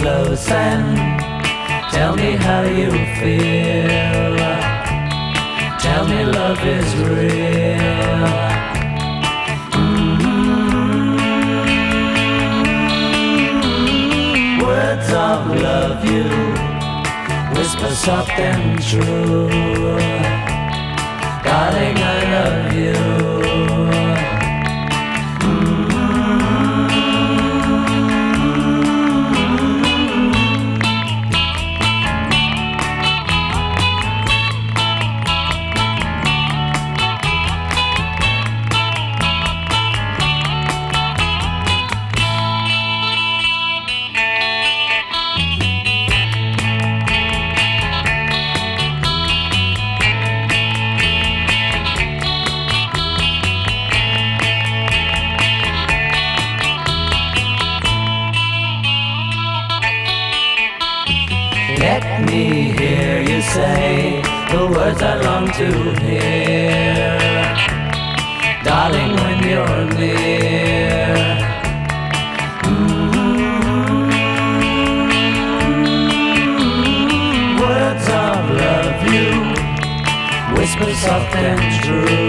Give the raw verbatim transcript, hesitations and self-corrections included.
close and tell me how you feel. Tell me love is real. Mm-hmm. Words of love you whisper soft and true. Darling, I love you. Let me hear you say the words I long to hear. Darling, when you're near. Mm-hmm. Words of love you whisper soft and true.